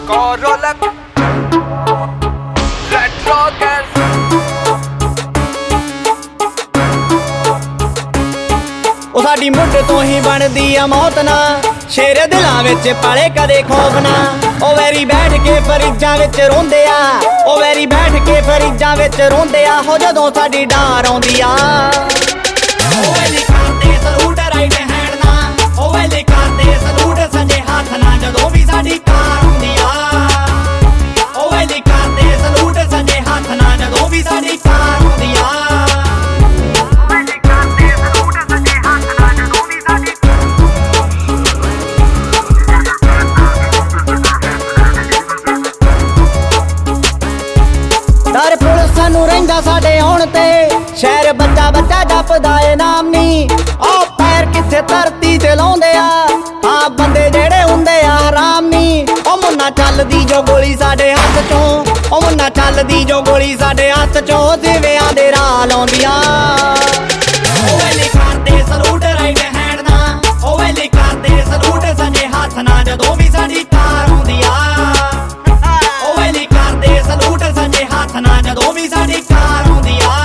Corolak Retro Dance ਉਹ ਸਾਡੀ ਮੁੱਢ ਤੋਂ ਹੀ ਬਣਦੀ ਆ ਮੌਤ ਨਾ ਸ਼ੇਰ ਦਿਲਾਂ ਵਿੱਚ ਪਾਲੇ ਕਦੇ ਖੌਫ ਨਾ ਉਹ ਵੈਰੀ ਬੈਠ ਕੇ ਫਰਿੱਜਾਂ ਵਿੱਚ ਰੋਂਦੇ ਆ ਉਹ ਵੈਰੀ ਬੈਠ ਕੇ ਫਰਿੱਜਾਂ ਵਿੱਚ ਰੋਂਦੇ ਆ ਹੋ ਜਦੋਂ ਸਾਡੀ ਡਾਰ ਆਉਂਦੀ ਆ ਉਹ ਵੇਲੇ ਕਰਦੇ ਸਲੂਟ ਰਾਈਟ ਹੈਂਡ ਨਾ ਉਹ ਵੇਲੇ ਕਰਦੇ ਸਲੂਟ ਸੱਜੇ ਹੱਥ ਨਾ ਜਦੋਂ ਵੀ ਸਾਡੀ ਕਾਰ ਆਉਂਦੀ ਆ ਉਹ ਵੇਲੇ ਕਰਦੇ ਸਲੂਟ ਸੱਜੇ ਹੱਥ ਨਾ ਜਦੋਂ ਵੀ ਸਾਡੀ ਕਾਰ ਆਉਂਦੀ ਆ ਡਰ ਪੁਲਿਸ ਸਾਨੂੰ ਰਹਿੰਦਾ ਸਾਡੇ ਆਉਣ ਤੇ ਸ਼ਹਿਰ ਬੱਚਾ ਬੱਚਾ ਜਪਦਾ ਏ ਨਾਮ ਨੀ ਆਹ ਪੈਰ ਕਿੱਥੇ ਧਰਤੀ ਤੇ ਲਾਉਂਦੇ ਆ ਆਹ ਬੰਦੇ ਜਿਹੜੇ ਹੁੰਦੇ ਆ ਹਰਾਮ ਨੀ ਉਹ ਮੁੰਨਾ ਚੱਲਦੀ ਜੋ ਗੋਲੀ ਸਾਡੇ ਹੱਥ ਚੋਂ ਉਹ ਮੁੰਨਾ ਚੱਲਦੀ ਜੋ ਗੋਲੀ ਸਾਡੇ ਹੱਥ ਚੋਂ ਜਿਵੇਂ ਦੇ ਰਾਹ ਲਾਉਂਦੀਆਂ ਉਹ ਵੇਲੇ ਕਰਦੇ ਸਲੂਟ ਰਾਈਟ ਹੈਂਡ ਨਾ ਉਹ ਵੇਲੇ ਕਰਦੇ ਸਲੂਟ ਸੱਜੇ ਹੱਥ ਨਾ ਜਦੋਂ ਵੀ ਸਾਡੀ ਕਾਰ ਆਉਂਦੀ ਆ ਉਹ ਵੇਲੇ ਕਰਦੇ ਸਲੂਟ ਸੱਜੇ ਹੱਥ ਨਾ ਜਦੋਂ ਵੀ ਸਾਡੀ ਕਾਰ ਆਉਂਦੀ ਆ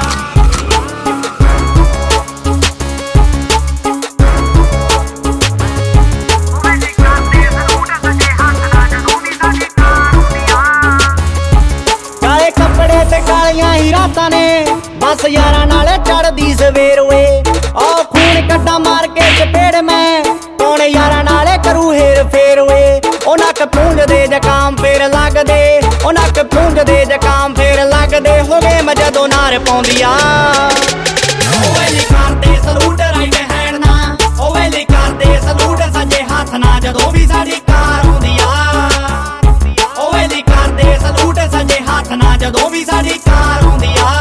ਕਾਲੇ ਕੱਪੜੇ ਤੇ ਕਾਲੀਆਂ ਹੀ ਰਾਤਾਂ ਨੇ ਬਸ ਯਾਰਾਂ ਨਾਲ ਚੜਦੀ ਸਵੇਰ ਓਏ ਆਹ ਖੂਨ ਕੱਢਾਂ ਮਾਰ ਕੇ ਚਪੇੜ ਮੈਂ ਕੌਣ ਯਾਰਾਂ ਨਾਲ ਕਰੂ ਹੇਰ ਫੇਰ ਓਏ ਉਹ ਨੱਕ ਪੂੰਝਦੇ ਜ਼ੁਕਾਮ ਫੇਰ ਲੱਗਦੇ ਉਹ ਨੱਕ ਪੂੰਝਦੇ ਜ਼ੁਕਾਮ ਫੇਰ ਲੱਗਦੇ ਹੋ ਗਏ ਮੈਂ ਜਦੋਂ ਨਾਰ ਪਾਉਂਦੀ ਆ ਉਹ ਵੇਲੇ ਕਰਦੇ ਸਲੂਟ ਰਾਈਟ ਹੈਂਡ ਨਾ ਉਹ ਵੇਲੇ ਕਰਦੇ ਸਲੂਟ ਸੱਜੇ ਹੱਥ ਨਾ ਜਦੋਂ ਵੀ ਸਾਡੀ ਕਾਰ ਆਉਂਦੀ ਆ ਉਹ ਵੇਲੇ ਕਰਦੇ ਸਲੂਟ ਸੱਜੇ ਹੱਥ ਨਾ ਜਦੋਂ ਵੀ ਸਾਡੀ ਕਾਰ ਆਉਂਦੀ ਆ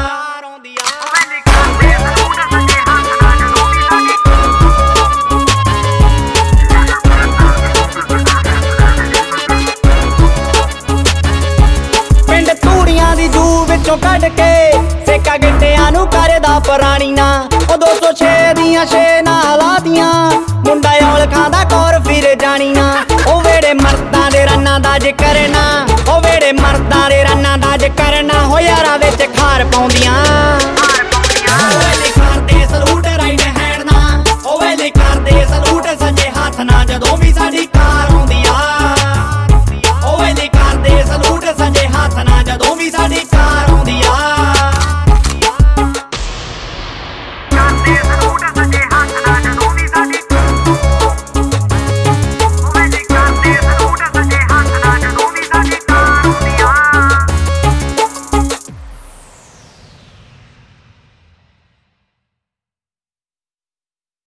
ਕੱਢ ਕੇ ਸੇਕਾ ਗਿੱਟਿਆਂ ਨੂੰ ਕਰਦਾ ਪੁਰਾਣੀ ਨਾ ਉਹ 206 ਦੀਆਂ 6 ਨਾਲ ਲਾਦੀਆਂ ਮੁੰਡਾ ਔਲਖਾਂ ਦਾ ਕੌਰ ਫਿਰ ਜਾਣੀ ਨਾ ਉਹ ਵੇੜੇ ਮਰਦਾਂ ਦੇ ਰੰਨਾਂ ਦਾ ਜ਼ਿਕਰ ਨਾ ਉਹ ਵੇੜੇ ਮਰਦਾਂ ਦੇ ਰੰਨਾਂ ਦਾ ਜ਼ਿਕਰ ਨਾ ਹੋ ਯਾਰਾਂ ਵਿੱਚ ਖਾਰ ਪਾਉਂਦੀਆਂ ਉਹ ਵੇਲੇ ਕਰਦੇ ਸਲੂਟ ਰਾਈਟ ਹੈਂਡ ਨਾ ਉਹ ਵੇਲੇ ਕਰਦੇ ਸਲੂਟ ਸੱਜੇ ਹੱਥ ਨਾ ਜਦੋਂ ਵੀ ਸਾਡੀ